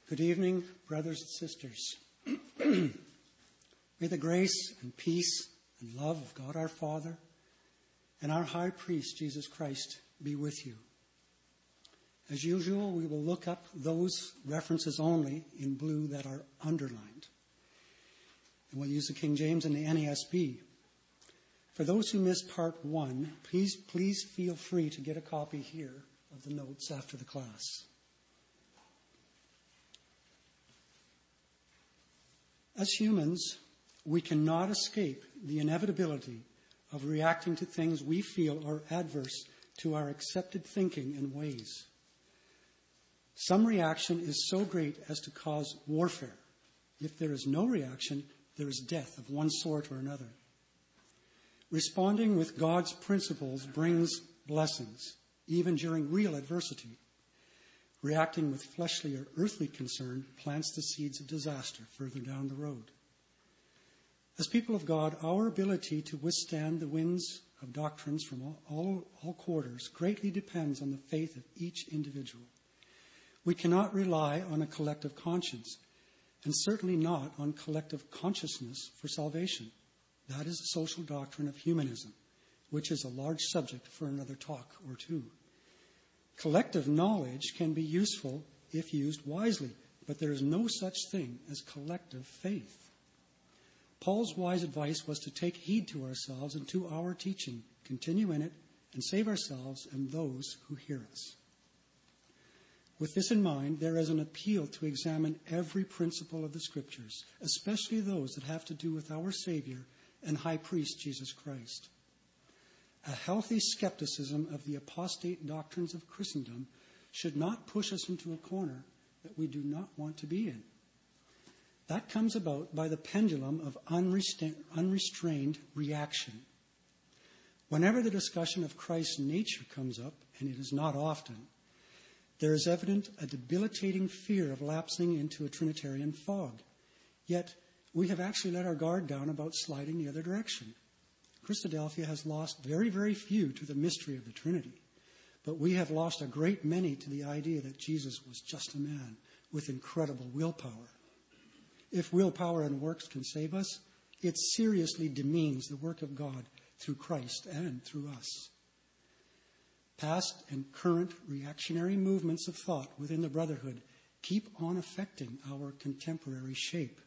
Good evening, brothers and sisters. May the grace and peace and love of God our Father and our High Priest, Jesus Christ, be with you. As usual, we will look up those references only in blue that are underlined. And we'll use the King James and the NASB. For those who missed part 1, please feel free to get a copy here of the notes after the class. As humans, we cannot escape the inevitability of reacting to things we feel are adverse to our accepted thinking and ways. Some reaction is so great as to cause warfare. If there is no reaction, there is death of one sort or another. Responding with God's principles brings blessings, even during real adversity. Reacting with fleshly or earthly concern plants the seeds of disaster further down the road. As people of God, our ability to withstand the winds of doctrines from all quarters greatly depends on the faith of each individual. We cannot rely on a collective conscience, and certainly not on collective consciousness for salvation. That is the social doctrine of humanism, which is a large subject for another talk or two. Collective knowledge can be useful if used wisely, but there is no such thing as collective faith. Paul's wise advice was to take heed to ourselves and to our teaching, continue in it, and save ourselves and those who hear us. With this in mind, there is an appeal to examine every principle of the Scriptures, especially those that have to do with our Savior and High Priest, Jesus Christ. A healthy skepticism of the apostate doctrines of Christendom should not push us into a corner that we do not want to be in. That comes about by the pendulum of unrestrained reaction. Whenever the discussion of Christ's nature comes up, and it is not often, there is evident a debilitating fear of lapsing into a Trinitarian fog. Yet, we have actually let our guard down about sliding the other direction. Christadelphia has lost very, very few to the mystery of the Trinity, but we have lost a great many to the idea that Jesus was just a man with incredible willpower. If willpower and works can save us, it seriously demeans the work of God through Christ and through us. Past and current reactionary movements of thought within the Brotherhood keep on affecting our contemporary shape.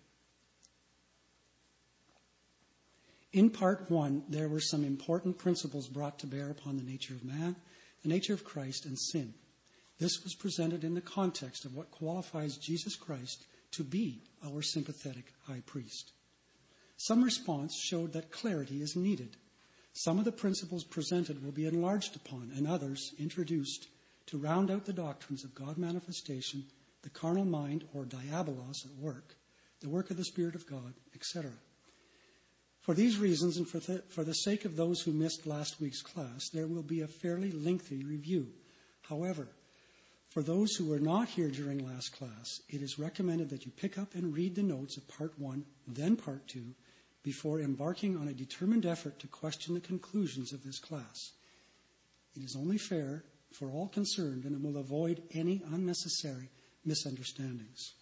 In part 1, there were some important principles brought to bear upon the nature of man, the nature of Christ, and sin. This was presented in the context of what qualifies Jesus Christ to be our sympathetic high priest. Some response showed that clarity is needed. Some of the principles presented will be enlarged upon, and others introduced to round out the doctrines of God manifestation, the carnal mind or diabolos at work, the work of the Spirit of God, etc. For these reasons, and for the sake of those who missed last week's class, there will be a fairly lengthy review. However, for those who were not here during last class, it is recommended that you pick up and read the notes of part 1, then part 2, before embarking on a determined effort to question the conclusions of this class. It is only fair for all concerned, and it will avoid any unnecessary misunderstandings.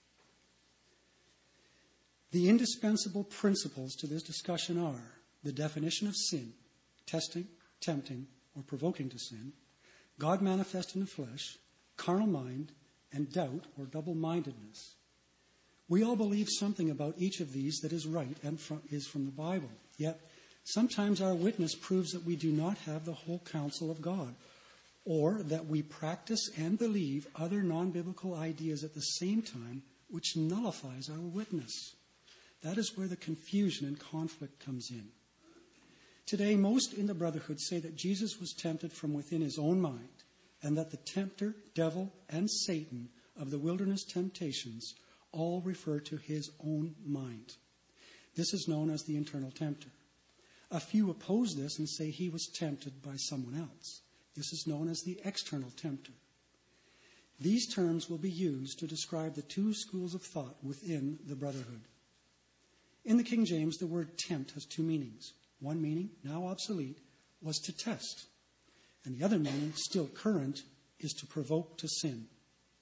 The indispensable principles to this discussion are the definition of sin, testing, tempting, or provoking to sin, God manifest in the flesh, carnal mind, and doubt or double-mindedness. We all believe something about each of these that is right and is from the Bible. Yet, sometimes our witness proves that we do not have the whole counsel of God, or that we practice and believe other non-biblical ideas at the same time, which nullifies our witness. That is where the confusion and conflict comes in. Today, most in the Brotherhood say that Jesus was tempted from within his own mind, and that the tempter, devil, and Satan of the wilderness temptations all refer to his own mind. This is known as the internal tempter. A few oppose this and say he was tempted by someone else. This is known as the external tempter. These terms will be used to describe the two schools of thought within the Brotherhood. In the King James, the word tempt has two meanings. One meaning, now obsolete, was to test. And the other meaning, still current, is to provoke to sin.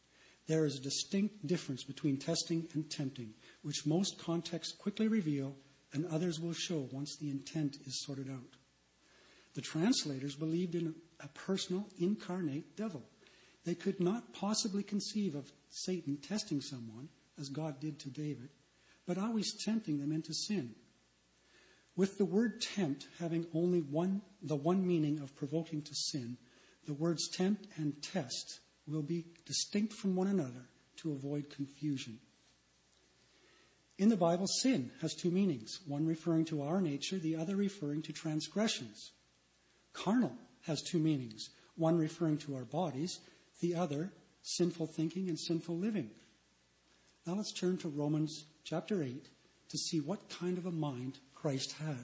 There is a distinct difference between testing and tempting, which most contexts quickly reveal and others will show once the intent is sorted out. The translators believed in a personal, incarnate devil. They could not possibly conceive of Satan testing someone, as God did to David, but always tempting them into sin. With the word tempt having only the one meaning of provoking to sin, the words tempt and test will be distinct from one another to avoid confusion. In the Bible, sin has two meanings, one referring to our nature, the other referring to transgressions. Carnal has two meanings, one referring to our bodies, the other sinful thinking and sinful living. Now let's turn to Romans chapter 8 to see what kind of a mind Christ had.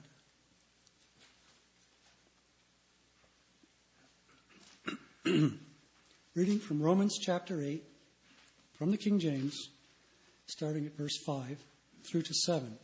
Reading from Romans chapter 8, from the King James, starting at verse 5 through to 7.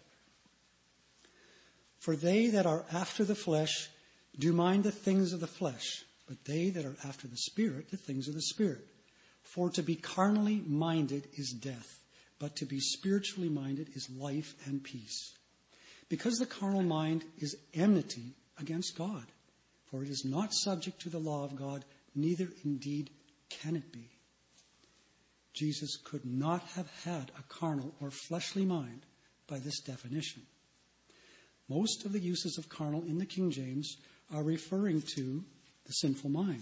For they that are after the flesh do mind the things of the flesh, but they that are after the Spirit, the things of the Spirit. For to be carnally minded is death, but to be spiritually minded is life and peace. Because the carnal mind is enmity against God, for it is not subject to the law of God, neither indeed can it be. Jesus could not have had a carnal or fleshly mind by this definition. Most of the uses of carnal in the King James are referring to the sinful mind.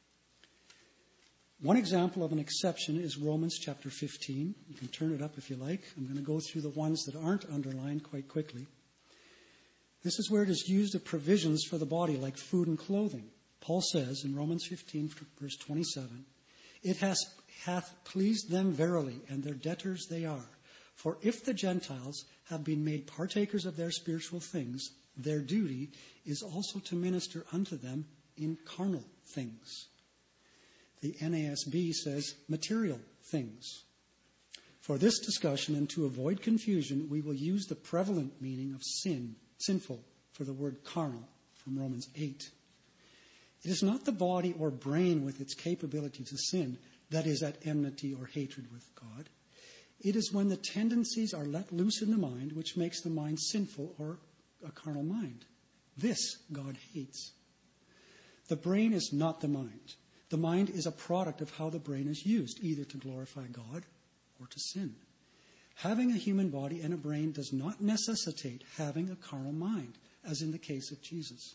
One example of an exception is Romans chapter 15. You can turn it up if you like. I'm going to go through the ones that aren't underlined quite quickly. This is where it is used of provisions for the body, like food and clothing. Paul says in Romans 15, verse 27, It hath pleased them verily, and their debtors they are. For if the Gentiles have been made partakers of their spiritual things, their duty is also to minister unto them in carnal things. The NASB says material things. For this discussion and to avoid confusion, we will use the prevalent meaning of sinful, for the word carnal from Romans 8. It is not the body or brain with its capability to sin that is at enmity or hatred with God. It is when the tendencies are let loose in the mind which makes the mind sinful or a carnal mind. This God hates. The brain is not the mind. The mind is a product of how the brain is used, either to glorify God or to sin. Having a human body and a brain does not necessitate having a carnal mind, as in the case of Jesus.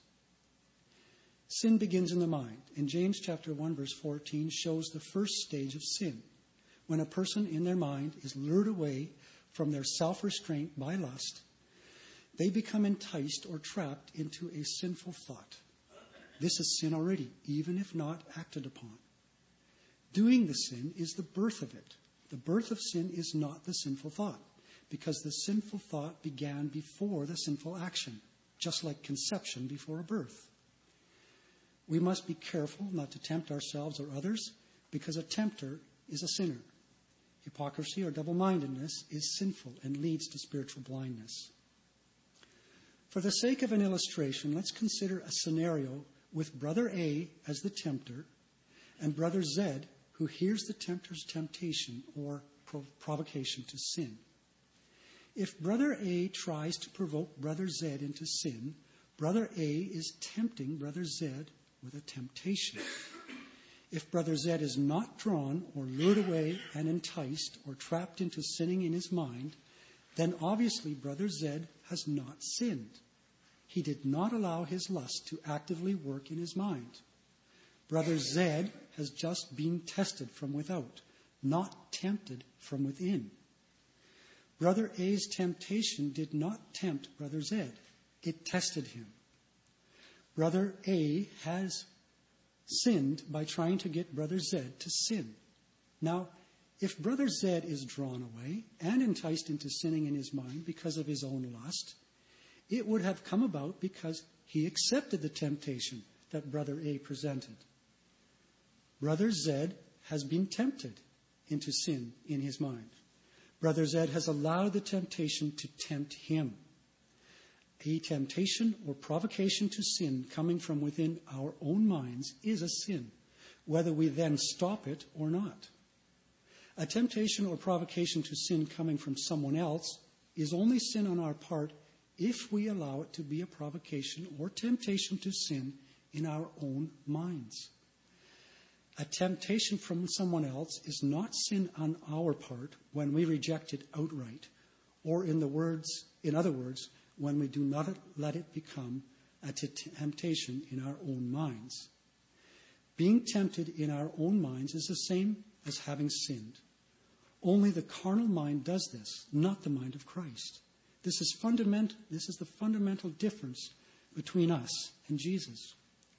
Sin begins in the mind, and James chapter 1 verse 14 shows the first stage of sin, when a person in their mind is lured away from their self-restraint by lust. They become enticed or trapped into a sinful thought. This is sin already, even if not acted upon. Doing the sin is the birth of it. The birth of sin is not the sinful thought, because the sinful thought began before the sinful action, just like conception before a birth. We must be careful not to tempt ourselves or others, because a tempter is a sinner. Hypocrisy or double-mindedness is sinful and leads to spiritual blindness. For the sake of an illustration, let's consider a scenario with Brother A as the tempter and Brother Z who hears the tempter's temptation or provocation to sin. If Brother A tries to provoke Brother Z into sin, Brother A is tempting Brother Z with a temptation. If Brother Z is not drawn or lured away and enticed or trapped into sinning in his mind, then obviously Brother Z has not sinned. He did not allow his lust to actively work in his mind. Brother Z has just been tested from without, not tempted from within. Brother A's temptation did not tempt Brother Z. It tested him. Brother A has sinned by trying to get Brother Z to sin. Now, if Brother Z is drawn away and enticed into sinning in his mind because of his own lust, it would have come about because he accepted the temptation that Brother A presented. Brother Z has been tempted into sin in his mind. Brother Z has allowed the temptation to tempt him. A temptation or provocation to sin coming from within our own minds is a sin, whether we then stop it or not. A temptation or provocation to sin coming from someone else is only sin on our part if we allow it to be a provocation or temptation to sin in our own minds. A temptation from someone else is not sin on our part when we reject it outright, or in other words, when we do not let it become a temptation in our own minds. Being tempted in our own minds is the same as having sinned. Only the carnal mind does this, not the mind of Christ. This is the fundamental difference between us and Jesus.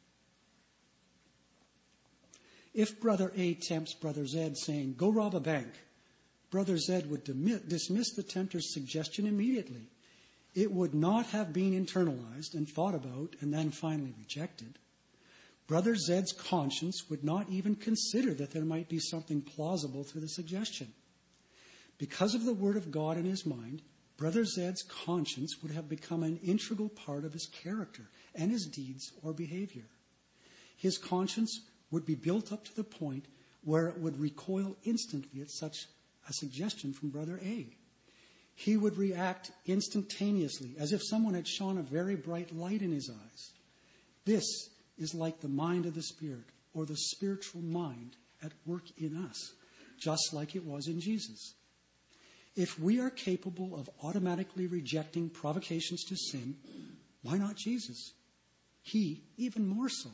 If Brother A tempts Brother Z saying, "Go rob a bank," Brother Z would dismiss the tempter's suggestion immediately. It would not have been internalized and thought about and then finally rejected. Brother Z's conscience would not even consider that there might be something plausible to the suggestion. Because of the Word of God in his mind, Brother Z's conscience would have become an integral part of his character and his deeds or behavior. His conscience would be built up to the point where it would recoil instantly at such a suggestion from Brother A. He would react instantaneously, as if someone had shone a very bright light in his eyes. This is like the mind of the Spirit, or the spiritual mind at work in us, just like it was in Jesus. If we are capable of automatically rejecting provocations to sin, why not Jesus? He even more so.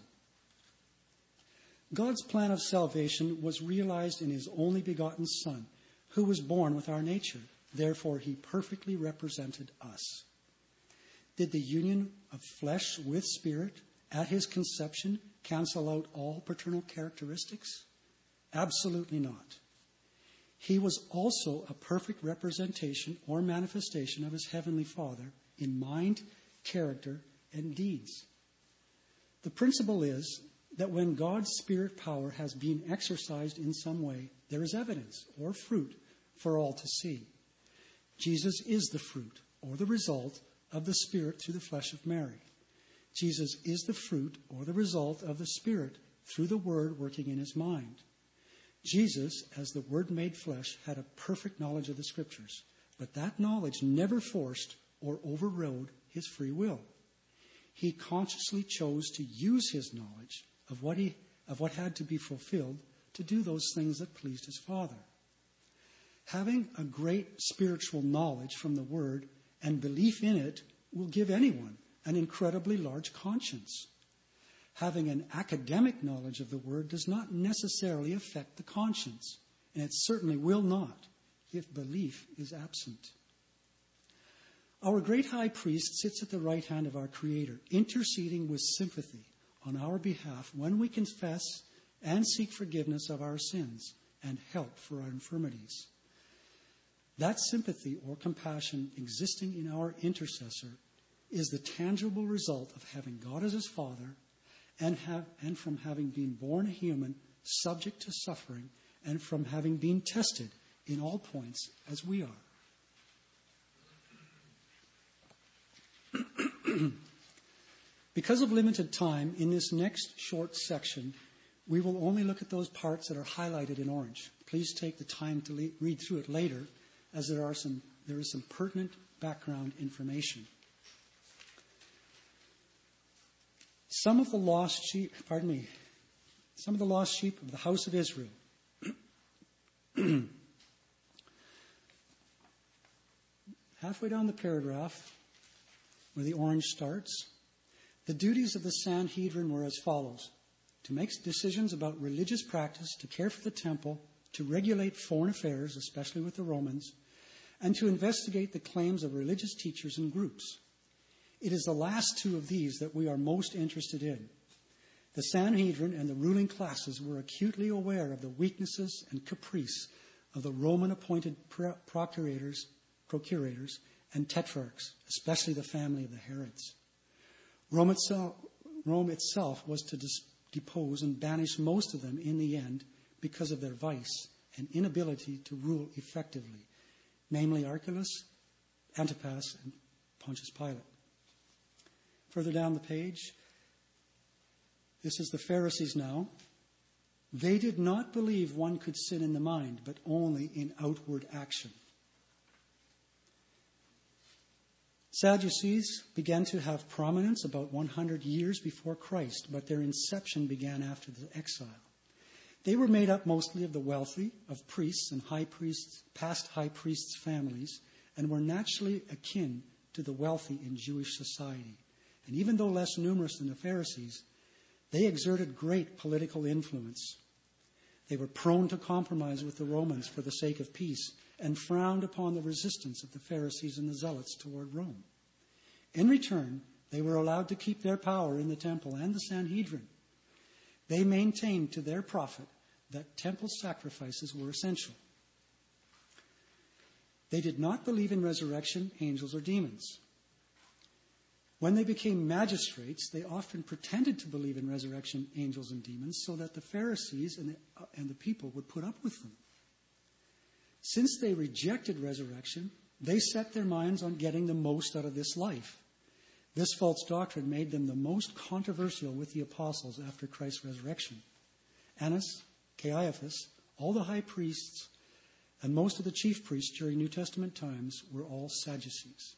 God's plan of salvation was realized in his only begotten Son, who was born with our nature. Therefore, he perfectly represented us. Did the union of flesh with spirit at his conception cancel out all paternal characteristics? Absolutely not. He was also a perfect representation or manifestation of his heavenly Father in mind, character, and deeds. The principle is that when God's spirit power has been exercised in some way, there is evidence or fruit for all to see. Jesus is the fruit or the result of the Spirit through the flesh of Mary. Jesus is the fruit or the result of the Spirit through the Word working in his mind. Jesus, as the Word made flesh, had a perfect knowledge of the Scriptures, but that knowledge never forced or overrode his free will. He consciously chose to use his knowledge of what had to be fulfilled to do those things that pleased his Father. Having a great spiritual knowledge from the Word and belief in it will give anyone an incredibly large conscience. Having an academic knowledge of the Word does not necessarily affect the conscience, and it certainly will not if belief is absent. Our great high priest sits at the right hand of our Creator, interceding with sympathy on our behalf when we confess and seek forgiveness of our sins and help for our infirmities. That sympathy or compassion existing in our intercessor is the tangible result of having God as his Father and from having been born a human, subject to suffering, and from having been tested in all points as we are. Because of limited time, in this next short section, we will only look at those parts that are highlighted in orange. Please take the time to read through it later, as there is some pertinent background information. Some of the lost sheep of the house of Israel. Halfway down the paragraph, where the orange starts, the duties of the Sanhedrin were as follows: to make decisions about religious practice, to care for the temple, to regulate foreign affairs, especially with the Romans, and to investigate the claims of religious teachers and groups. It is the last two of these that we are most interested in. The Sanhedrin and the ruling classes were acutely aware of the weaknesses and caprice of the Roman-appointed procurators and tetrarchs, especially the family of the Herods. Rome itself was to depose and banish most of them in the end because of their vice and inability to rule effectively, namely Archelaus, Antipas, and Pontius Pilate. Further down the page, this is the Pharisees now. They did not believe one could sin in the mind, but only in outward action. Sadducees began to have prominence about 100 years before Christ, but their inception began after the exile. They were made up mostly of the wealthy, of priests and high priests, past high priests' families, and were naturally akin to the wealthy in Jewish society. And even though less numerous than the Pharisees, they exerted great political influence. They were prone to compromise with the Romans for the sake of peace, and frowned upon the resistance of the Pharisees and the Zealots toward Rome. In return, they were allowed to keep their power in the temple and the Sanhedrin. They maintained to their profit that temple sacrifices were essential. They did not believe in resurrection, angels, or demons. When they became magistrates, they often pretended to believe in resurrection, angels, and demons so that the Pharisees and the people would put up with them. Since they rejected resurrection, they set their minds on getting the most out of this life. This false doctrine made them the most controversial with the apostles after Christ's resurrection. Annas, Caiaphas, all the high priests, and most of the chief priests during New Testament times were all Sadducees.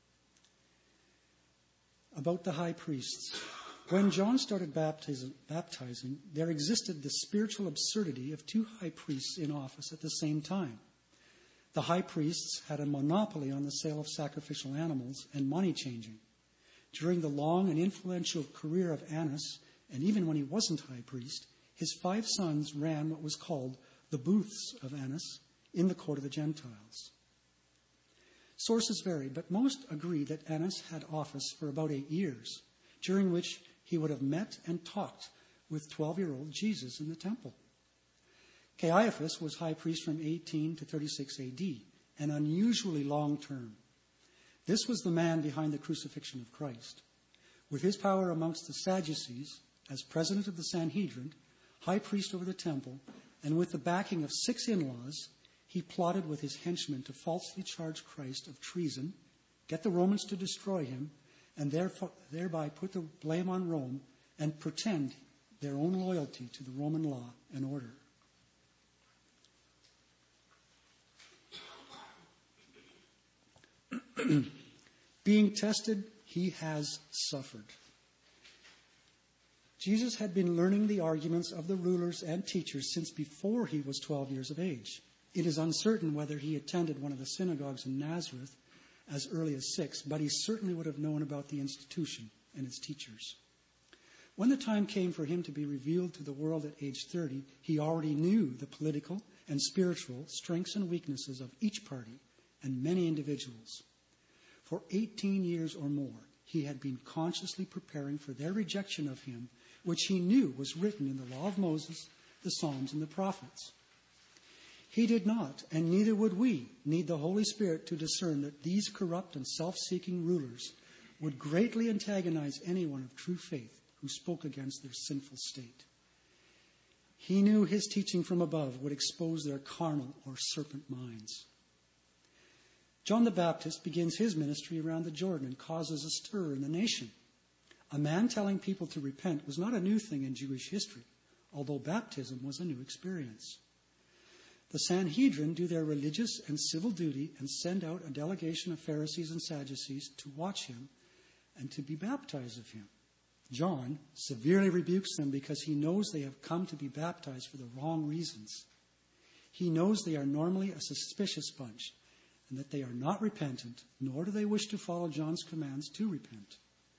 About the high priests. When John started baptizing, there existed the spiritual absurdity of two high priests in office at the same time. The high priests had a monopoly on the sale of sacrificial animals and money changing. During the long and influential career of Annas, and even when he wasn't high priest, his 5 sons ran what was called the booths of Annas in the court of the Gentiles. Sources vary, but most agree that Annas had office for about 8 years, during which he would have met and talked with 12-year-old Jesus in the temple. Caiaphas was high priest from 18 to 36 AD, an unusually long term. This was the man behind the crucifixion of Christ. With his power amongst the Sadducees, as president of the Sanhedrin, high priest over the temple, and with the backing of 6 in-laws, he plotted with his henchmen to falsely charge Christ of treason, get the Romans to destroy him, and thereby put the blame on Rome and pretend their own loyalty to the Roman law and order. Being tested, he has suffered. Jesus had been learning the arguments of the rulers and teachers since before he was 12 years of age. It is uncertain whether he attended one of the synagogues in Nazareth as early as 6, but he certainly would have known about the institution and its teachers. When the time came for him to be revealed to the world at age 30, he already knew the political and spiritual strengths and weaknesses of each party and many individuals. For 18 years or more, he had been consciously preparing for their rejection of him, which he knew was written in the law of Moses, the Psalms, and the prophets. He did not, and neither would we, need the Holy Spirit to discern that these corrupt and self-seeking rulers would greatly antagonize anyone of true faith who spoke against their sinful state. He knew his teaching from above would expose their carnal or serpent minds. John the Baptist begins his ministry around the Jordan and causes a stir in the nation. A man telling people to repent was not a new thing in Jewish history, although baptism was a new experience. The Sanhedrin do their religious and civil duty and send out a delegation of Pharisees and Sadducees to watch him and to be baptized of him. John severely rebukes them because he knows they have come to be baptized for the wrong reasons. He knows they are normally a suspicious bunch, and that they are not repentant, nor do they wish to follow John's commands to repent.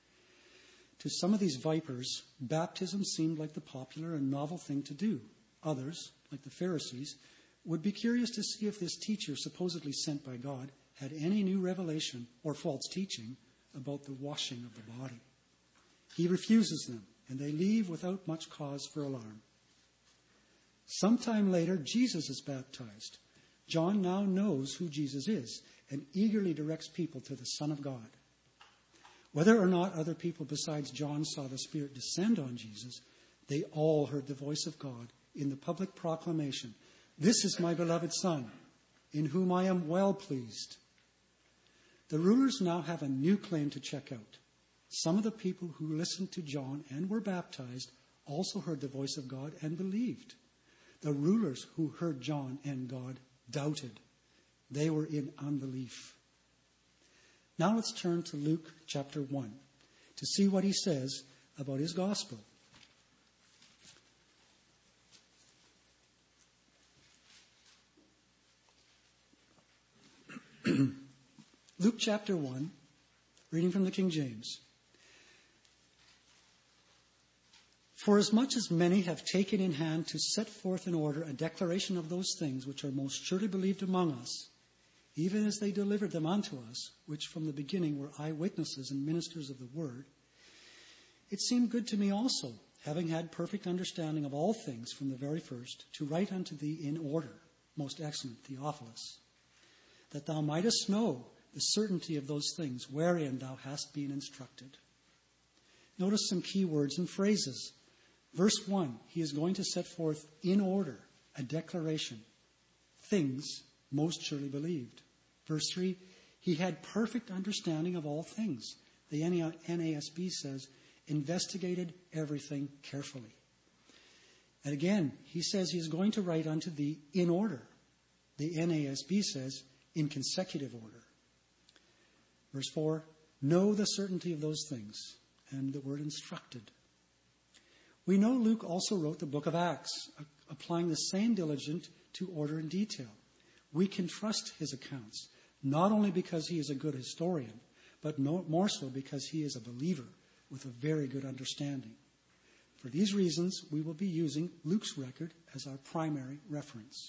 To some of these vipers, baptism seemed like the popular and novel thing to do. Others, like the Pharisees, would be curious to see if this teacher, supposedly sent by God, had any new revelation or false teaching about the washing of the body. He refuses them, and they leave without much cause for alarm. Sometime later, Jesus is baptized. John now knows who Jesus is and eagerly directs people to the Son of God. Whether or not other people besides John saw the Spirit descend on Jesus, they all heard the voice of God in the public proclamation, "This is my beloved Son, in whom I am well pleased." The rulers now have a new claim to check out. Some of the people who listened to John and were baptized also heard the voice of God and believed. The rulers who heard John and God doubted. They were in unbelief. Now let's turn to Luke chapter 1 to see what he says about his gospel. Luke chapter 1, reading from the King James. For as much as many have taken in hand to set forth in order a declaration of those things which are most surely believed among us, even as they delivered them unto us, which from the beginning were eyewitnesses and ministers of the word, it seemed good to me also, having had perfect understanding of all things from the very first, to write unto thee in order, most excellent Theophilus, that thou mightest know the certainty of those things wherein thou hast been instructed. Notice some key words and phrases. Verse 1, he is going to set forth in order a declaration. Things most surely believed. Verse 3, he had perfect understanding of all things. The NASB says, investigated everything carefully. And again, he says he is going to write unto thee in order. The NASB says, in consecutive order. Verse 4, know the certainty of those things. And the word instructed. We know Luke also wrote the book of Acts, applying the same diligence to order and detail. We can trust his accounts, not only because he is a good historian, but more so because he is a believer with a very good understanding. For these reasons, we will be using Luke's record as our primary reference.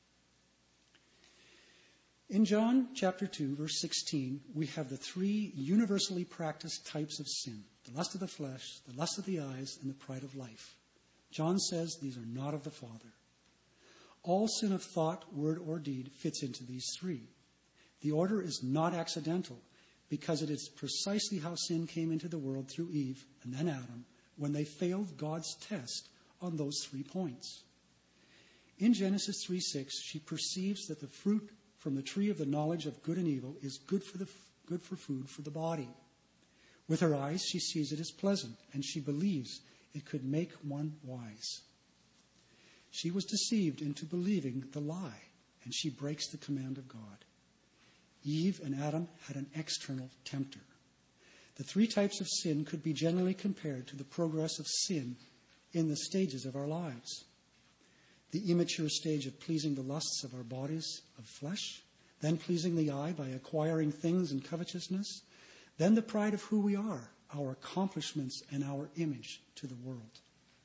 In John chapter 2, verse 16, we have the three universally practiced types of sin: the lust of the flesh, the lust of the eyes, and the pride of life. John says these are not of the Father. All sin of thought, word, or deed fits into these three. The order is not accidental, because it is precisely how sin came into the world through Eve and then Adam, when they failed God's test on those 3 points. In Genesis 3:6, she perceives that the fruit from the tree of the knowledge of good and evil is good for food for the body. With her eyes, she sees it as pleasant, and she believes it could make one wise. She was deceived into believing the lie, and she breaks the command of God. Eve and Adam had an external tempter. The 3 types of sin could be generally compared to the progress of sin in the stages of our lives. The immature stage of pleasing the lusts of our bodies of flesh, then pleasing the eye by acquiring things and covetousness, then the pride of who we are, our accomplishments, and our image to the world.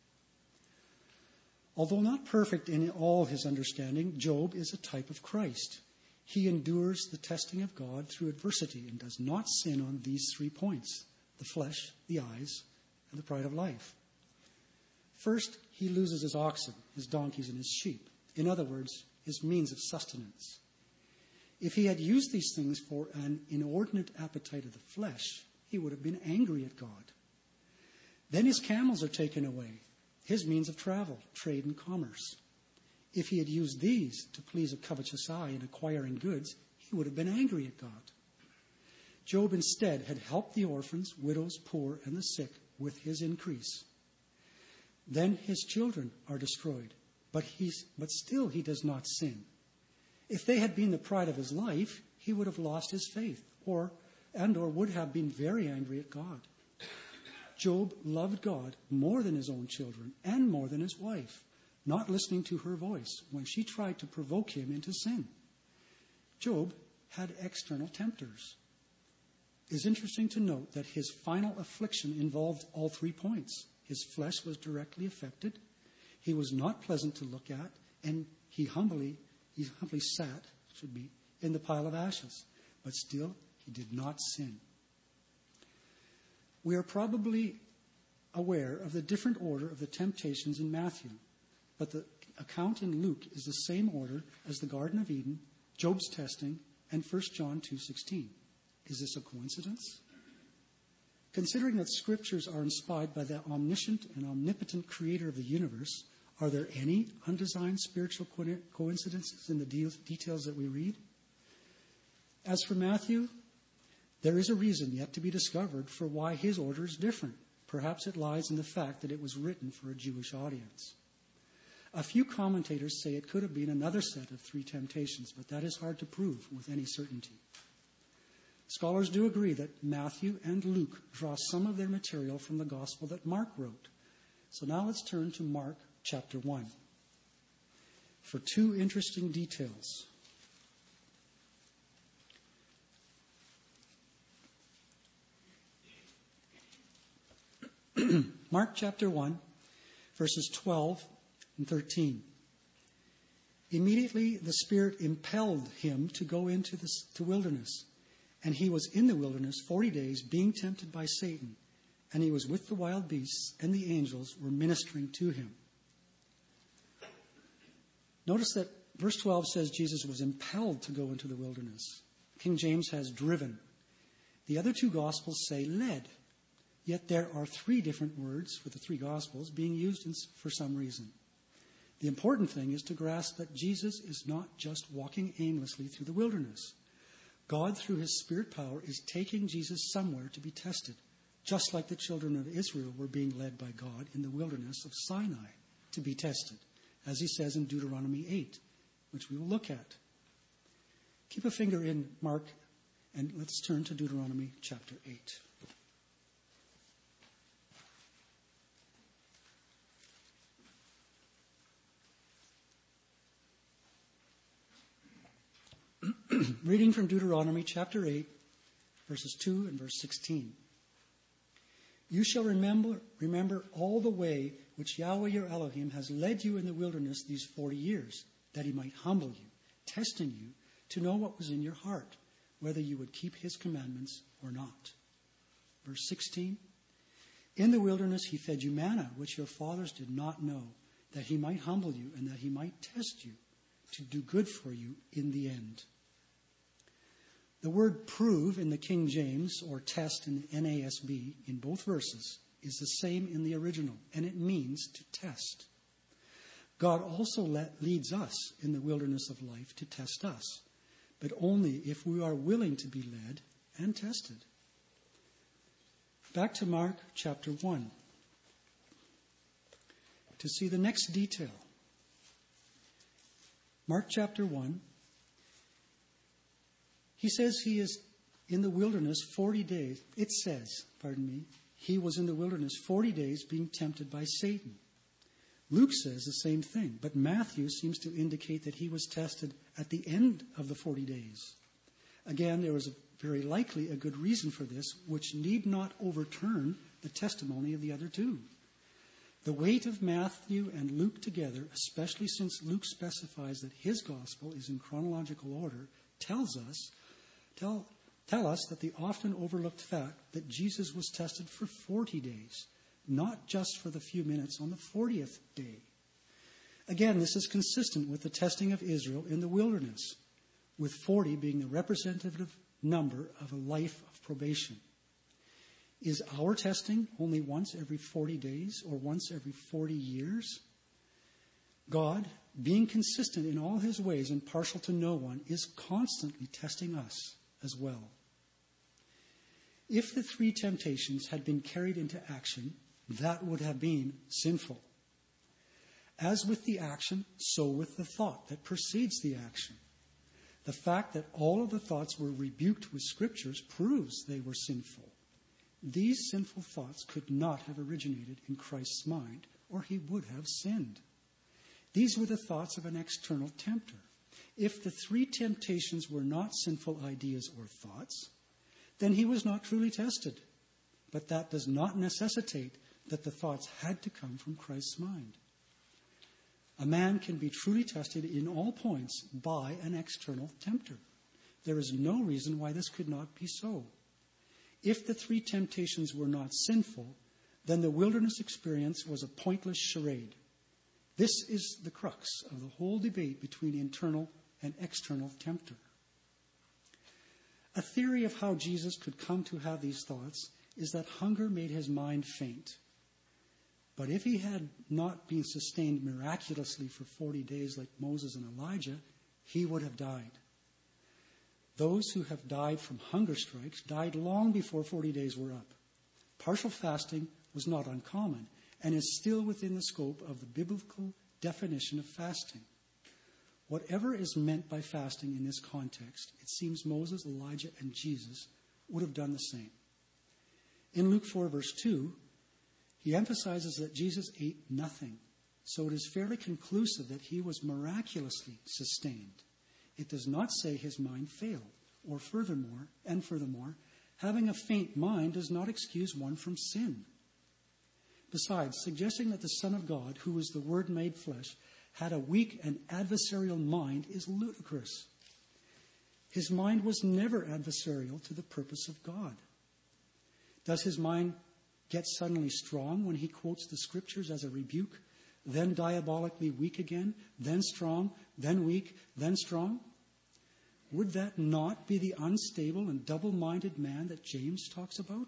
Although not perfect in all his understanding, Job is a type of Christ. He endures the testing of God through adversity and does not sin on these 3 points: the flesh, the eyes, and the pride of life. First, he loses his oxen, his donkeys, and his sheep. In other words, his means of sustenance. If he had used these things for an inordinate appetite of the flesh, he would have been angry at God. Then his camels are taken away, his means of travel, trade, and commerce. If he had used these to please a covetous eye in acquiring goods, he would have been angry at God. Job instead had helped the orphans, widows, poor, and the sick with his increase. Then his children are destroyed, but still he does not sin. If they had been the pride of his life, he would have lost his faith, or would have been very angry at God. Job loved God more than his own children and more than his wife, not listening to her voice when she tried to provoke him into sin. Job had external tempters. It is interesting to note that his final affliction involved all 3 points. His flesh was directly affected. He was not pleasant to look at, and he humbly sat, in the pile of ashes. But still, he did not sin. We are probably aware of the different order of the temptations in Matthew, but the account in Luke is the same order as the Garden of Eden, Job's testing, and 1 John 2:16. Is this a coincidence? Considering that scriptures are inspired by the omniscient and omnipotent creator of the universe, are there any undesigned spiritual coincidences in the details that we read? As for Matthew, there is a reason yet to be discovered for why his order is different. Perhaps it lies in the fact that it was written for a Jewish audience. A few commentators say it could have been another set of 3 temptations, but that is hard to prove with any certainty. Scholars do agree that Matthew and Luke draw some of their material from the gospel that Mark wrote. So now let's turn to Mark chapter 1 for 2 interesting details. Mark chapter 1, verses 12 and 13. Immediately the Spirit impelled him to go into the wilderness, and he was in the wilderness 40 days, being tempted by Satan, and he was with the wild beasts, and the angels were ministering to him. Notice that verse 12 says Jesus was impelled to go into the wilderness. King James has driven. The other 2 Gospels say led. Yet there are 3 different words for the 3 Gospels being used for some reason. The important thing is to grasp that Jesus is not just walking aimlessly through the wilderness. God, through his Spirit power, is taking Jesus somewhere to be tested, just like the children of Israel were being led by God in the wilderness of Sinai to be tested, as he says in Deuteronomy 8, which we will look at. Keep a finger in Mark, and let's turn to Deuteronomy chapter 8. Reading from Deuteronomy chapter 8, verses 2 and verse 16. You shall remember all the way which Yahweh your Elohim has led you in the wilderness these 40 years, that he might humble you, testing you to know what was in your heart, whether you would keep his commandments or not. Verse 16. In the wilderness he fed you manna, which your fathers did not know, that he might humble you and that he might test you to do good for you in the end. The word prove in the King James or test in the NASB in both verses is the same in the original, and it means to test. God also leads us in the wilderness of life to test us, but only if we are willing to be led and tested. Back to Mark chapter 1 to see the next detail. Mark chapter 1. He says he is in the wilderness 40 days. It says, he was in the wilderness 40 days being tempted by Satan. Luke says the same thing, but Matthew seems to indicate that he was tested at the end of the 40 days. Again, there was very likely a good reason for this, which need not overturn the testimony of the other 2. The weight of Matthew and Luke together, especially since Luke specifies that his gospel is in chronological order, tell us that the often overlooked fact that Jesus was tested for 40 days, not just for the few minutes on the 40th day. Again, this is consistent with the testing of Israel in the wilderness, with 40 being the representative number of a life of probation. Is our testing only once every 40 days or once every 40 years? God, being consistent in all his ways and partial to no one, is constantly testing us as well. If the 3 temptations had been carried into action, that would have been sinful. As with the action, so with the thought that precedes the action. The fact that all of the thoughts were rebuked with scriptures proves they were sinful. These sinful thoughts could not have originated in Christ's mind, or he would have sinned. These were the thoughts of an external tempter. If the 3 temptations were not sinful ideas or thoughts, then he was not truly tested. But that does not necessitate that the thoughts had to come from Christ's mind. A man can be truly tested in all points by an external tempter. There is no reason why this could not be so. If the 3 temptations were not sinful, then the wilderness experience was a pointless charade. This is the crux of the whole debate between internal and external tempter. A theory of how Jesus could come to have these thoughts is that hunger made his mind faint. But if he had not been sustained miraculously for 40 days like Moses and Elijah, he would have died. Those who have died from hunger strikes died long before 40 days were up. Partial fasting was not uncommon and is still within the scope of the biblical definition of fasting. Whatever is meant by fasting in this context, it seems Moses, Elijah, and Jesus would have done the same. In Luke 4, verse 2, he emphasizes that Jesus ate nothing, so it is fairly conclusive that he was miraculously sustained. It does not say his mind failed, or furthermore, having a faint mind does not excuse one from sin. Besides, suggesting that the Son of God, who is the Word made flesh, had a weak and adversarial mind is ludicrous. His mind was never adversarial to the purpose of God. Does his mind get suddenly strong when he quotes the Scriptures as a rebuke, then diabolically weak again, then strong, then weak, then strong? Would that not be the unstable and double-minded man that James talks about?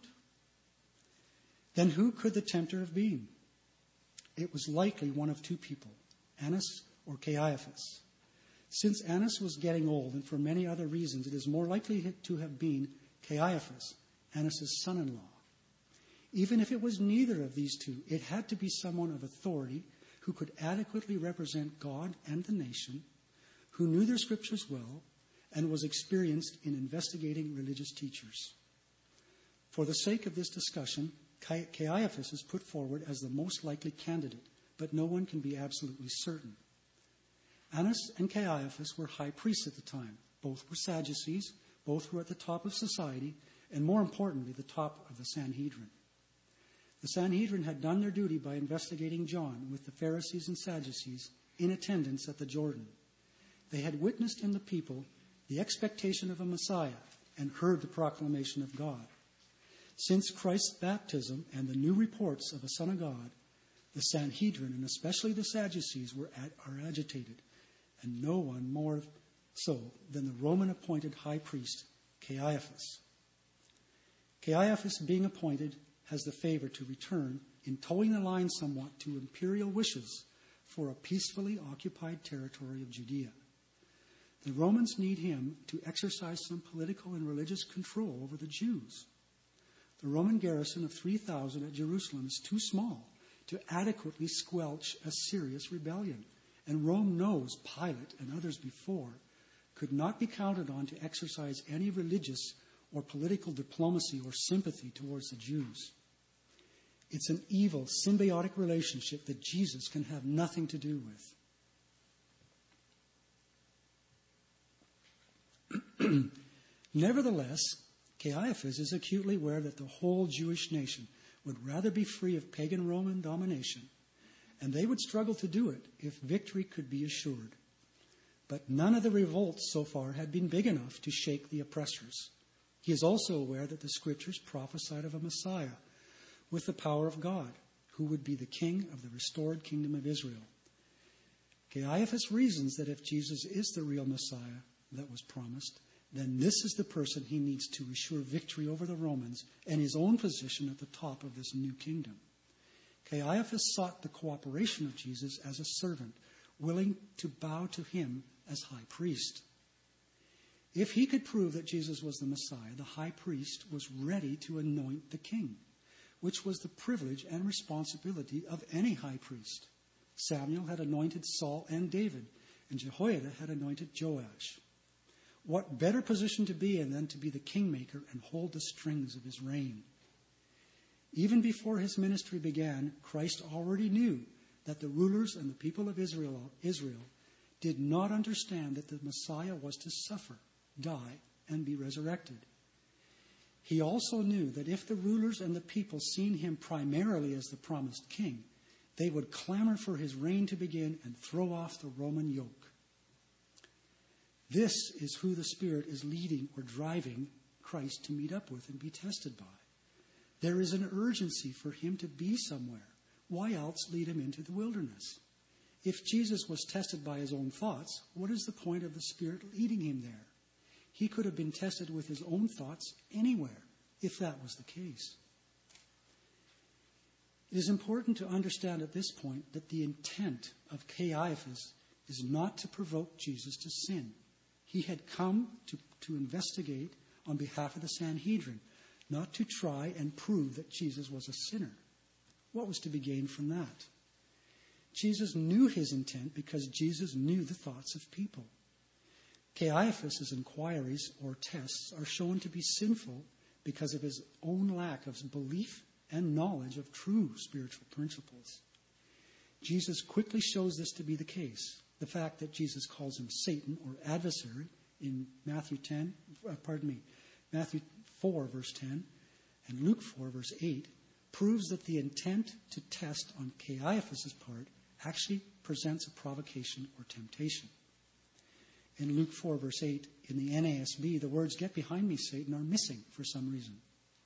Then who could the tempter have been? It was likely one of two people, Annas or Caiaphas. Since Annas was getting old, and for many other reasons, it is more likely to have been Caiaphas, Annas' son-in-law. Even if it was neither of these two, it had to be someone of authority who could adequately represent God and the nation, who knew their Scriptures well, and was experienced in investigating religious teachers. For the sake of this discussion, Caiaphas is put forward as the most likely candidate, but no one can be absolutely certain. Annas and Caiaphas were high priests at the time. Both were Sadducees, both were at the top of society, and more importantly, the top of the Sanhedrin. The Sanhedrin had done their duty by investigating John with the Pharisees and Sadducees in attendance at the Jordan. They had witnessed in the people the expectation of a Messiah and heard the proclamation of God. Since Christ's baptism and the new reports of a Son of God, the Sanhedrin, and especially the Sadducees, are agitated, and no one more so than the Roman-appointed high priest, Caiaphas. Caiaphas, being appointed, has the favor to return in towing the line somewhat to imperial wishes for a peacefully occupied territory of Judea. The Romans need him to exercise some political and religious control over the Jews. The Roman garrison of 3,000 at Jerusalem is too small to adequately squelch a serious rebellion, and Rome knows Pilate and others before could not be counted on to exercise any religious or political diplomacy or sympathy towards the Jews. It's an evil, symbiotic relationship that Jesus can have nothing to do with. Nevertheless, Caiaphas is acutely aware that the whole Jewish nation would rather be free of pagan Roman domination, and they would struggle to do it if victory could be assured. But none of the revolts so far had been big enough to shake the oppressors. He is also aware that the Scriptures prophesied of a Messiah with the power of God, who would be the king of the restored kingdom of Israel. Caiaphas reasons that if Jesus is the real Messiah that was promised, then this is the person he needs to assure victory over the Romans and his own position at the top of this new kingdom. Caiaphas sought the cooperation of Jesus as a servant, willing to bow to him as high priest. If he could prove that Jesus was the Messiah, the high priest was ready to anoint the king, which was the privilege and responsibility of any high priest. Samuel had anointed Saul and David, and Jehoiada had anointed Joash. What better position to be in than to be the kingmaker and hold the strings of his reign? Even before his ministry began, Christ already knew that the rulers and the people of Israel did not understand that the Messiah was to suffer, die, and be resurrected. He also knew that if the rulers and the people seen him primarily as the promised king, they would clamor for his reign to begin and throw off the Roman yoke. This is who the Spirit is leading or driving Christ to meet up with and be tested by. There is an urgency for him to be somewhere. Why else lead him into the wilderness? If Jesus was tested by his own thoughts, what is the point of the Spirit leading him there? He could have been tested with his own thoughts anywhere, if that was the case. It is important to understand at this point that the intent of Caiaphas is not to provoke Jesus to sin. He had come to investigate on behalf of the Sanhedrin, not to try and prove that Jesus was a sinner. What was to be gained from that? Jesus knew his intent because Jesus knew the thoughts of people. Caiaphas' inquiries or tests are shown to be sinful because of his own lack of belief and knowledge of true spiritual principles. Jesus quickly shows this to be the case. The fact that Jesus calls him Satan or adversary in Matthew 4, verse 10, and Luke 4, verse 8, proves that the intent to test on Caiaphas' part actually presents a provocation or temptation. In Luke 4, verse 8, in the NASB, the words, "Get behind me, Satan," are missing for some reason.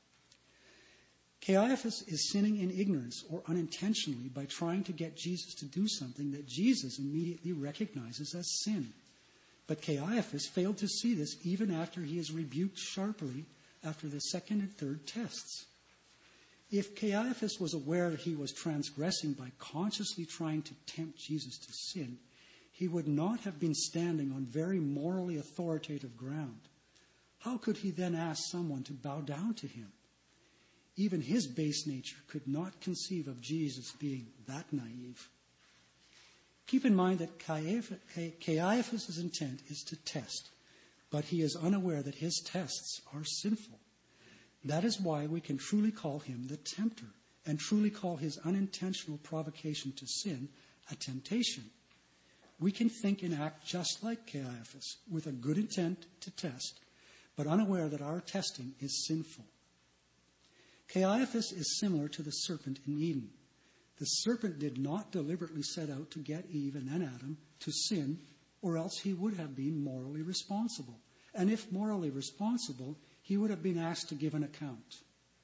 Caiaphas is sinning in ignorance or unintentionally by trying to get Jesus to do something that Jesus immediately recognizes as sin. But Caiaphas failed to see this even after he is rebuked sharply after the second and third tests. If Caiaphas was aware he was transgressing by consciously trying to tempt Jesus to sin, he would not have been standing on very morally authoritative ground. How could he then ask someone to bow down to him? Even his base nature could not conceive of Jesus being that naive. Keep in mind that Caiaphas' intent is to test, but he is unaware that his tests are sinful. That is why we can truly call him the tempter and truly call his unintentional provocation to sin a temptation. We can think and act just like Caiaphas, with a good intent to test, but unaware that our testing is sinful. Caiaphas is similar to the serpent in Eden. The serpent did not deliberately set out to get Eve and then Adam to sin, or else he would have been morally responsible. And if morally responsible, he would have been asked to give an account.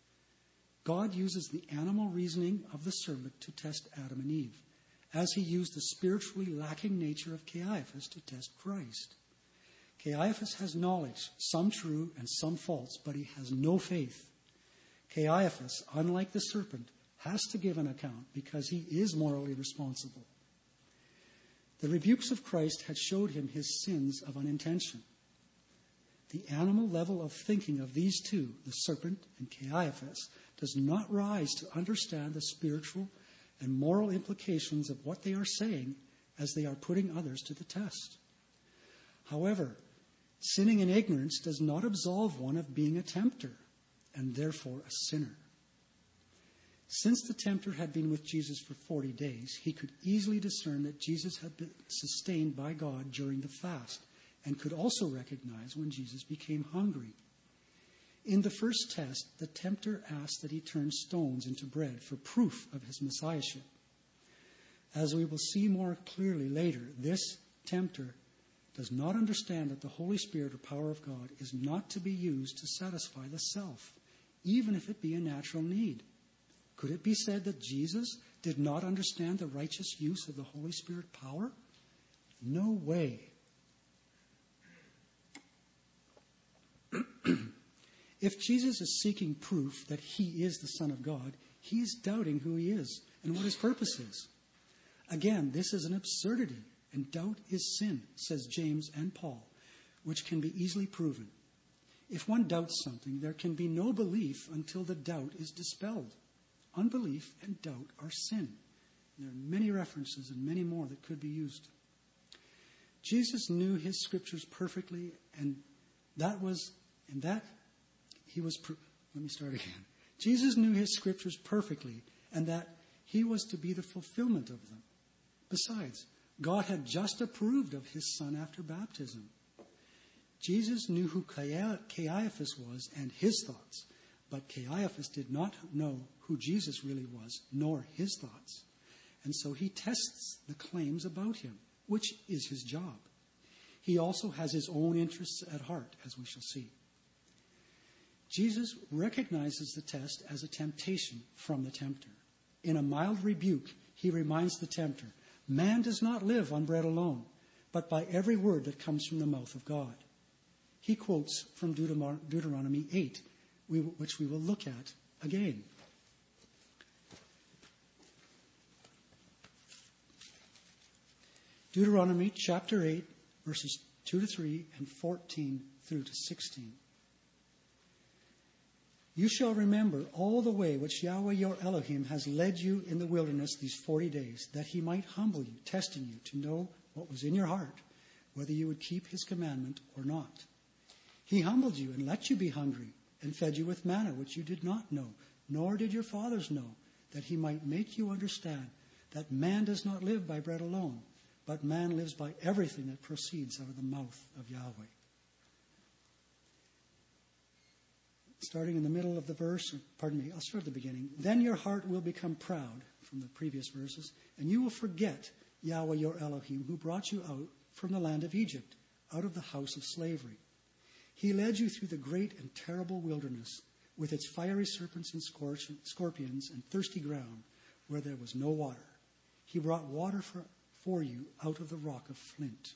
God uses the animal reasoning of the serpent to test Adam and Eve, as he used the spiritually lacking nature of Caiaphas to test Christ. Caiaphas has knowledge, some true and some false, but he has no faith. Caiaphas, unlike the serpent, has to give an account because he is morally responsible. The rebukes of Christ had showed him his sins of unintention. The animal level of thinking of these two, the serpent and Caiaphas, does not rise to understand the spiritual and moral implications of what they are saying as they are putting others to the test. However, sinning in ignorance does not absolve one of being a tempter and therefore a sinner. Since the tempter had been with Jesus for 40 days, he could easily discern that Jesus had been sustained by God during the fast and could also recognize when Jesus became hungry. In the first test, the tempter asked that he turn stones into bread for proof of his messiahship. As we will see more clearly later, this tempter does not understand that the Holy Spirit or power of God is not to be used to satisfy the self, even if it be a natural need. Could it be said that Jesus did not understand the righteous use of the Holy Spirit power? No way. If Jesus is seeking proof that he is the Son of God, he is doubting who he is and what his purpose is. Again, this is an absurdity, and doubt is sin, says James and Paul, which can be easily proven. If one doubts something, there can be no belief until the doubt is dispelled. Unbelief and doubt are sin. There are many references and many more that could be used. Jesus knew his scriptures perfectly, Jesus knew his scriptures perfectly, and that he was to be the fulfillment of them. Besides, God had just approved of his son after baptism. Jesus knew who Caiaphas was and his thoughts, but Caiaphas did not know who Jesus really was, nor his thoughts. And so he tests the claims about him, which is his job. He also has his own interests at heart, as we shall see. Jesus recognizes the test as a temptation from the tempter. In a mild rebuke, he reminds the tempter, man does not live on bread alone, but by every word that comes from the mouth of God. He quotes from Deuteronomy 8, which we will look at again. Deuteronomy chapter 8, verses 2 to 3 and 14 through to 16. You shall remember all the way which Yahweh your Elohim has led you in the wilderness these 40 days, that he might humble you, testing you to know what was in your heart, whether you would keep his commandment or not. He humbled you and let you be hungry, and fed you with manna which you did not know, nor did your fathers know, that he might make you understand that man does not live by bread alone, but man lives by everything that proceeds out of the mouth of Yahweh. Starting in the middle of the verse, I'll start at the beginning. Then your heart will become proud, from the previous verses, and you will forget Yahweh your Elohim, who brought you out from the land of Egypt, out of the house of slavery. He led you through the great and terrible wilderness, with its fiery serpents and scorpions and thirsty ground, where there was no water. He brought water for you out of the rock of flint.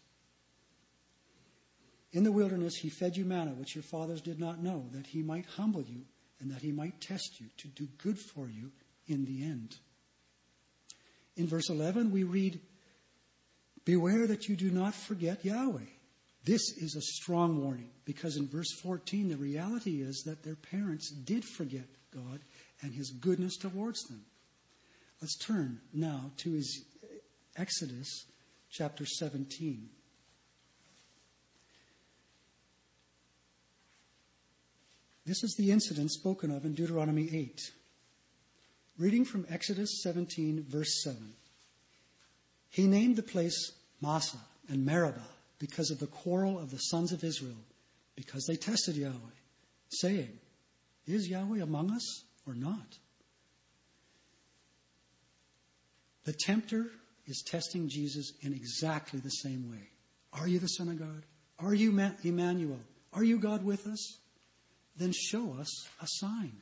In the wilderness he fed you manna, which your fathers did not know, that he might humble you and that he might test you, to do good for you in the end. In verse 11 we read, beware that you do not forget Yahweh. This is a strong warning, because in verse 14 the reality is that their parents did forget God and his goodness towards them. Let's turn now to his Exodus chapter 17. This is the incident spoken of in Deuteronomy 8. Reading from Exodus 17, verse 7. He named the place Massah and Meribah because of the quarrel of the sons of Israel, because they tested Yahweh, saying, is Yahweh among us or not? The tempter is testing Jesus in exactly the same way. Are you the Son of God? Are you Emmanuel? Are you God with us? Then show us a sign.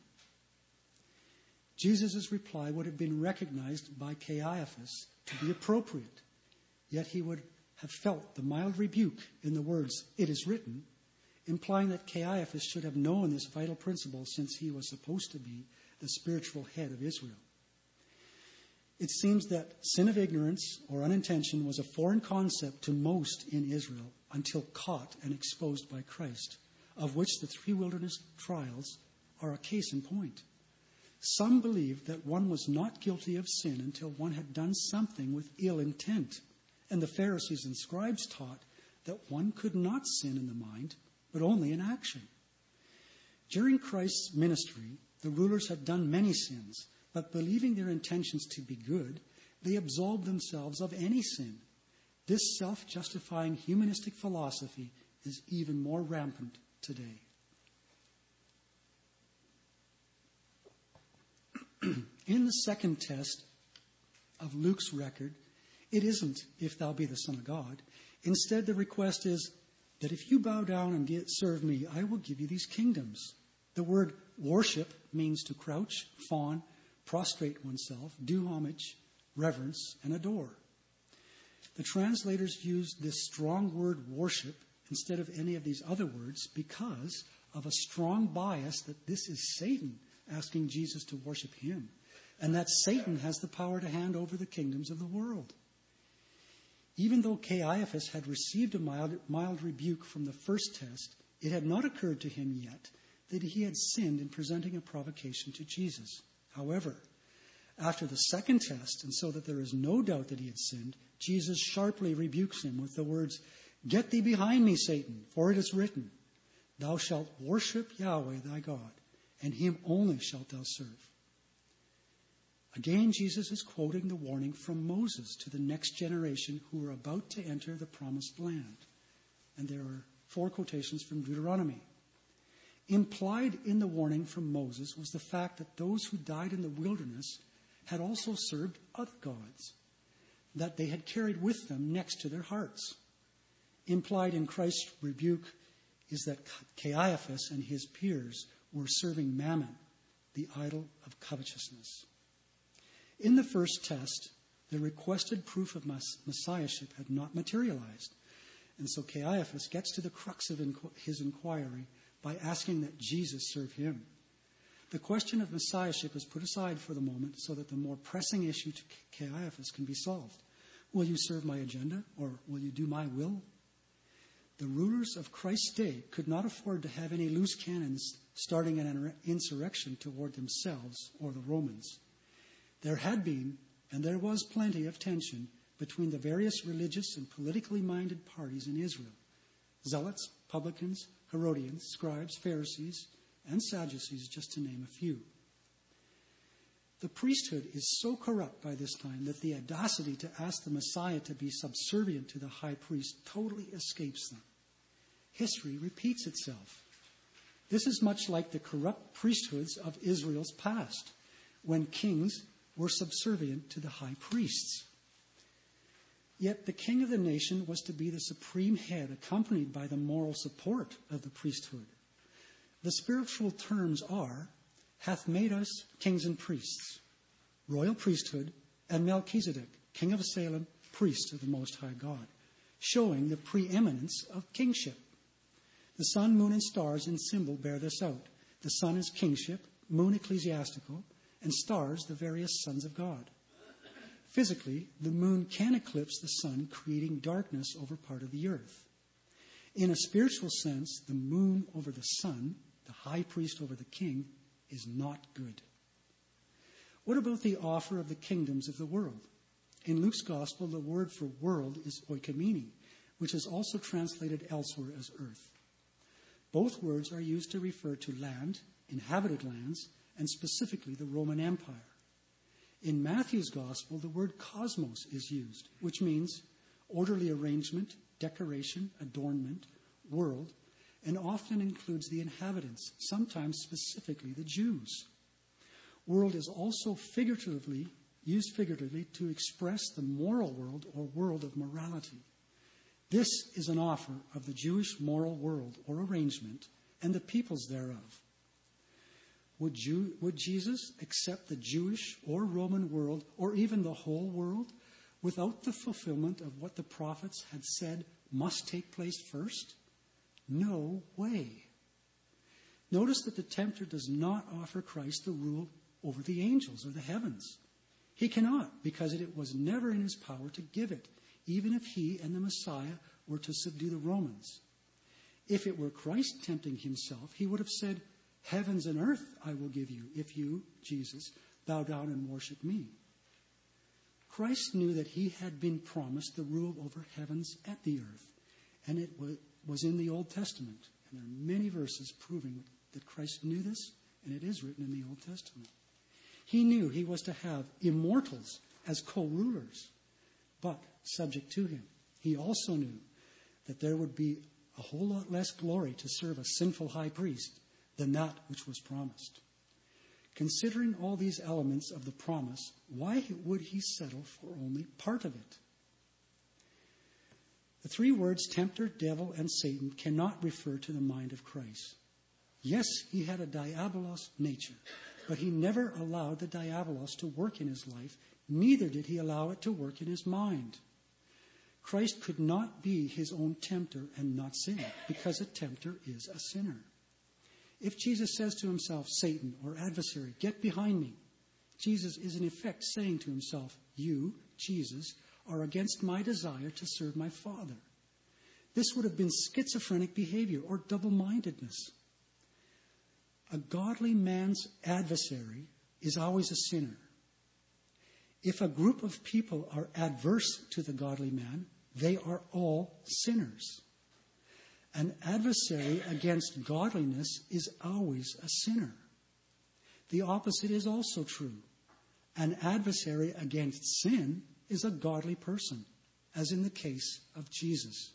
Jesus' reply would have been recognized by Caiaphas to be appropriate, yet he would have felt the mild rebuke in the words, it is written, implying that Caiaphas should have known this vital principle since he was supposed to be the spiritual head of Israel. It seems that sin of ignorance or unintention was a foreign concept to most in Israel until caught and exposed by Christ, of which the 3 wilderness trials are a case in point. Some believed that one was not guilty of sin until one had done something with ill intent, and the Pharisees and scribes taught that one could not sin in the mind, but only in action. During Christ's ministry, the rulers had done many sins, but believing their intentions to be good, they absolved themselves of any sin. This self-justifying humanistic philosophy is even more rampant today. In the second test of Luke's record, it isn't, if thou be the Son of God. Instead, the request is that if you bow down and serve me, I will give you these kingdoms. The word worship means to crouch, fawn, prostrate oneself, do homage, reverence, and adore. The translators used this strong word worship instead of any of these other words because of a strong bias that this is Satan asking Jesus to worship him, and that Satan has the power to hand over the kingdoms of the world. Even though Caiaphas had received a mild rebuke from the first test, it had not occurred to him yet that he had sinned in presenting a provocation to Jesus. However, after the second test, and so that there is no doubt that he had sinned, Jesus sharply rebukes him with the words, get thee behind me, Satan, for it is written, thou shalt worship Yahweh thy God, and him only shalt thou serve. Again, Jesus is quoting the warning from Moses to the next generation who are about to enter the promised land. And there are 4 quotations from Deuteronomy. Implied in the warning from Moses was the fact that those who died in the wilderness had also served other gods that they had carried with them next to their hearts. Implied in Christ's rebuke is that Caiaphas and his peers were serving Mammon, the idol of covetousness. In the first test, the requested proof of messiahship had not materialized. And so Caiaphas gets to the crux of his inquiry by asking that Jesus serve him. The question of messiahship is put aside for the moment so that the more pressing issue to Caiaphas can be solved. Will you serve my agenda, or will you do my will? The rulers of Christ's day could not afford to have any loose cannons starting an insurrection toward themselves or the Romans. There had been, and there was plenty of tension between the various religious and politically minded parties in Israel: Zealots, publicans, Herodians, scribes, Pharisees, and Sadducees, just to name a few. The priesthood is so corrupt by this time that the audacity to ask the Messiah to be subservient to the high priest totally escapes them. History repeats itself. This is much like the corrupt priesthoods of Israel's past, when kings were subservient to the high priests. Yet the king of the nation was to be the supreme head, accompanied by the moral support of the priesthood. The spiritual terms are, hath made us kings and priests, royal priesthood, and Melchizedek, king of Salem, priest of the Most High God, showing the preeminence of kingship. The sun, moon, and stars in symbol bear this out. The sun is kingship, moon ecclesiastical, and stars the various sons of God. Physically, the moon can eclipse the sun, creating darkness over part of the earth. In a spiritual sense, the moon over the sun, the high priest over the king, is not good. What about the offer of the kingdoms of the world? In Luke's gospel, the word for world is oikoumene, which is also translated elsewhere as earth. Both words are used to refer to land, inhabited lands, and specifically the Roman Empire. In Matthew's gospel, the word cosmos is used, which means orderly arrangement, decoration, adornment, world, and often includes the inhabitants, sometimes specifically the Jews. World is also used figuratively to express the moral world or world of morality. This is an offer of the Jewish moral world or arrangement and the peoples thereof. Would Jesus accept the Jewish or Roman world or even the whole world without the fulfillment of what the prophets had said must take place first? No way. Notice that the tempter does not offer Christ the rule over the angels or the heavens. He cannot, because it was never in his power to give it, even if he and the Messiah were to subdue the Romans. If it were Christ tempting himself, he would have said, heavens and earth I will give you, if you, Jesus, bow down and worship me. Christ knew that he had been promised the rule over heavens and the earth, and it was in the Old Testament. And there are many verses proving that Christ knew this, and it is written in the Old Testament. He knew he was to have immortals as co-rulers, but subject to him. He also knew that there would be a whole lot less glory to serve a sinful high priest than that which was promised. Considering all these elements of the promise, why would he settle for only part of it? The three words tempter, devil, and Satan cannot refer to the mind of Christ. Yes, he had a diabolos nature, but he never allowed the diabolos to work in his life, neither did he allow it to work in his mind. Christ could not be his own tempter and not sin, because a tempter is a sinner. If Jesus says to himself, Satan or adversary, get behind me, Jesus is in effect saying to himself, you, Jesus, are against my desire to serve my Father. This would have been schizophrenic behavior or double-mindedness. A godly man's adversary is always a sinner. If a group of people are adverse to the godly man, they are all sinners. An adversary against godliness is always a sinner. The opposite is also true. An adversary against sin is a godly person, as in the case of Jesus.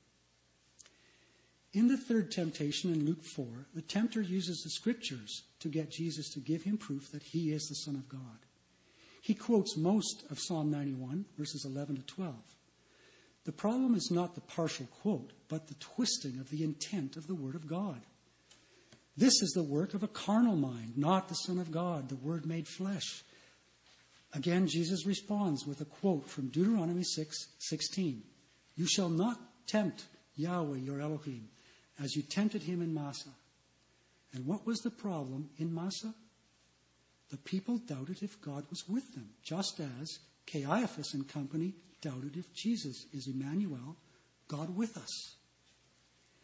In the third temptation in Luke 4, the tempter uses the scriptures to get Jesus to give him proof that he is the Son of God. He quotes most of Psalm 91, verses 11 to 12. The problem is not the partial quote, but the twisting of the intent of the Word of God. This is the work of a carnal mind, not the Son of God, the Word made flesh. Again, Jesus responds with a quote from Deuteronomy 6:16. You shall not tempt Yahweh your Elohim, as you tempted him in Massah. And what was the problem in Massah? The people doubted if God was with them, just as Caiaphas and company doubted if Jesus is Emmanuel, God with us.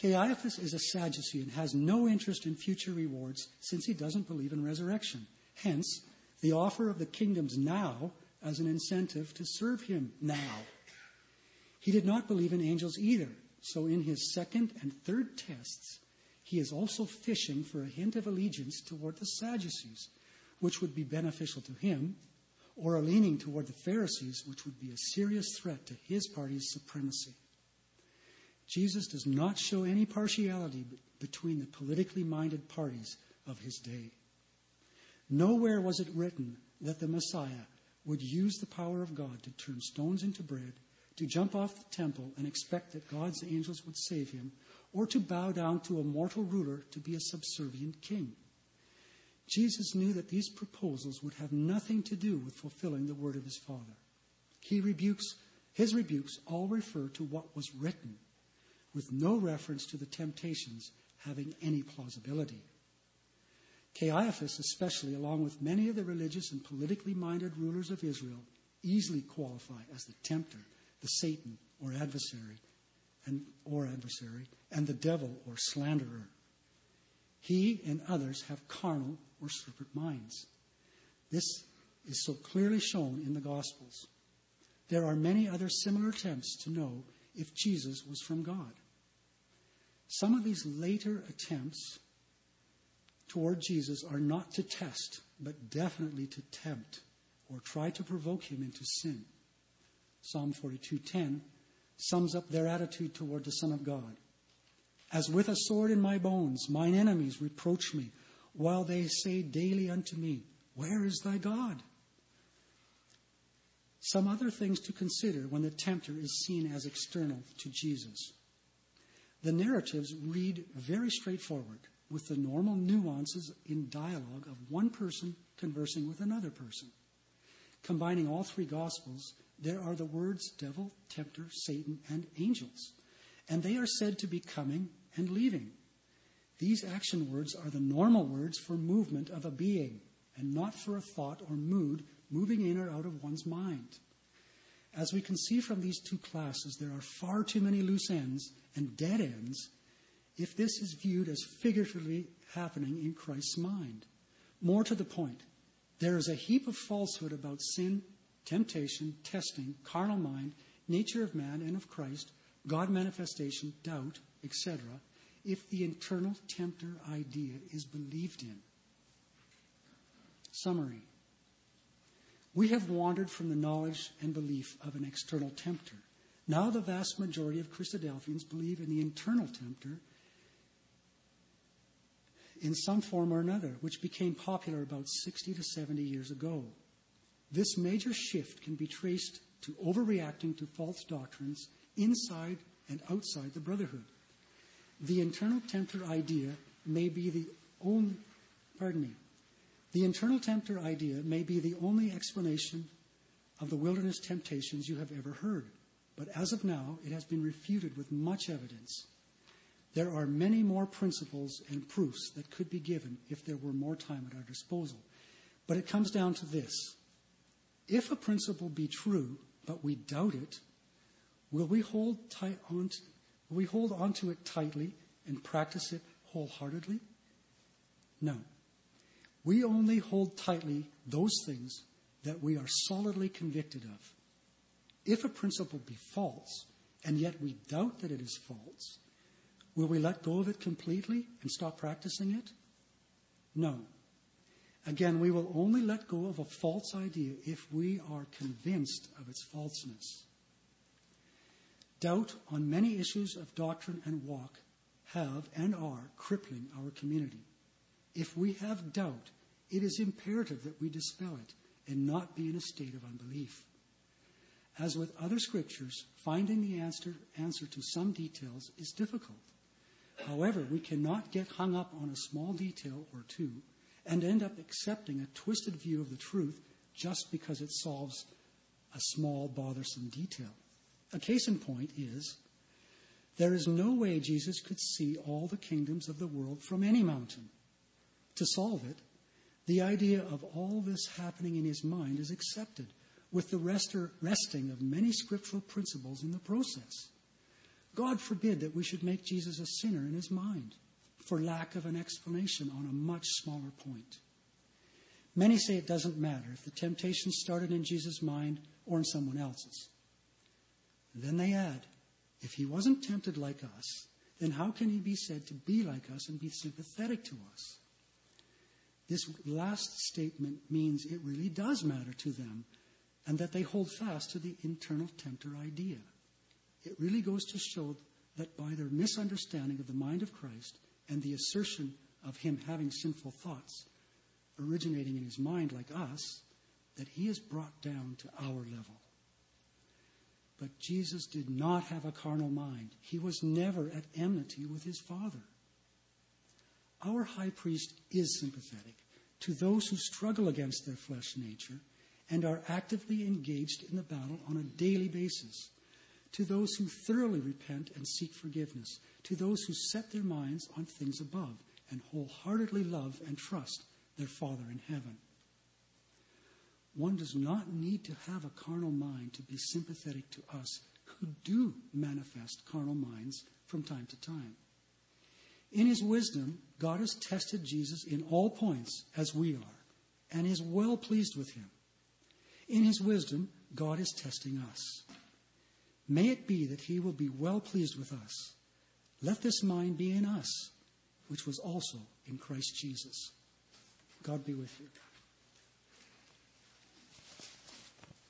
Caiaphas is a Sadducee and has no interest in future rewards since he doesn't believe in resurrection. Hence, the offer of the kingdoms now as an incentive to serve him now. He did not believe in angels either, so in his second and third tests, he is also fishing for a hint of allegiance toward the Sadducees, which would be beneficial to him, or a leaning toward the Pharisees, which would be a serious threat to his party's supremacy. Jesus does not show any partiality between the politically minded parties of his day. Nowhere was it written that the Messiah would use the power of God to turn stones into bread, to jump off the temple and expect that God's angels would save him, or to bow down to a mortal ruler to be a subservient king. Jesus knew that these proposals would have nothing to do with fulfilling the word of his Father. His rebukes all refer to what was written, with no reference to the temptations having any plausibility. Caiaphas, especially, along with many of the religious and politically minded rulers of Israel, easily qualify as the tempter, the Satan or adversary, and the devil or slanderer. He and others have carnal or serpent minds. This is so clearly shown in the Gospels. There are many other similar attempts to know if Jesus was from God. Some of these later attempts toward Jesus are not to test, but definitely to tempt or try to provoke him into sin. Psalm 42:10 sums up their attitude toward the Son of God. As with a sword in my bones, mine enemies reproach me, while they say daily unto me, where is thy God? Some other things to consider when the tempter is seen as external to Jesus. The narratives read very straightforward, with the normal nuances in dialogue of one person conversing with another person. Combining all three Gospels, there are the words devil, tempter, Satan, and angels, and they are said to be coming and leaving. These action words are the normal words for movement of a being, and not for a thought or mood moving in or out of one's mind. As we can see from these two classes, there are far too many loose ends and dead ends if this is viewed as figuratively happening in Christ's mind. More to the point, there is a heap of falsehood about sin, temptation, testing, carnal mind, nature of man and of Christ, God manifestation, doubt, etc., if the internal tempter idea is believed in. Summary. We have wandered from the knowledge and belief of an external tempter. Now the vast majority of Christadelphians believe in the internal tempter in some form or another, which became popular about 60 to 70 years ago. This major shift can be traced to overreacting to false doctrines inside and outside the brotherhood. The internal tempter idea may be the only explanation of the wilderness temptations you have ever heard, but as of now, it has been refuted with much evidence. There are many more principles and proofs that could be given if there were more time at our disposal. But it comes down to this. If a principle be true, but we doubt it, will we hold on to it tightly and practice it wholeheartedly? No. We only hold tightly those things that we are solidly convicted of. If a principle be false, and yet we doubt that it is false, will we let go of it completely and stop practicing it? No. Again, we will only let go of a false idea if we are convinced of its falseness. Doubt on many issues of doctrine and walk have and are crippling our community. If we have doubt, it is imperative that we dispel it and not be in a state of unbelief. As with other scriptures, finding the answer to some details is difficult. However, we cannot get hung up on a small detail or two and end up accepting a twisted view of the truth just because it solves a small, bothersome detail. A case in point is, there is no way Jesus could see all the kingdoms of the world from any mountain. To solve it, the idea of all this happening in his mind is accepted, with the resting of many scriptural principles in the process. God forbid that we should make Jesus a sinner in his mind for lack of an explanation on a much smaller point. Many say it doesn't matter if the temptation started in Jesus' mind or in someone else's. Then they add, if he wasn't tempted like us, then how can he be said to be like us and be sympathetic to us? This last statement means it really does matter to them and that they hold fast to the internal tempter idea. It really goes to show that by their misunderstanding of the mind of Christ and the assertion of him having sinful thoughts originating in his mind like us, that he is brought down to our level. But Jesus did not have a carnal mind. He was never at enmity with his Father. Our high priest is sympathetic to those who struggle against their flesh nature and are actively engaged in the battle on a daily basis, to those who thoroughly repent and seek forgiveness, to those who set their minds on things above and wholeheartedly love and trust their Father in heaven. One does not need to have a carnal mind to be sympathetic to us who do manifest carnal minds from time to time. In his wisdom, God has tested Jesus in all points as we are, and is well pleased with him. In his wisdom, God is testing us. May it be that he will be well pleased with us. Let this mind be in us, which was also in Christ Jesus. God be with you.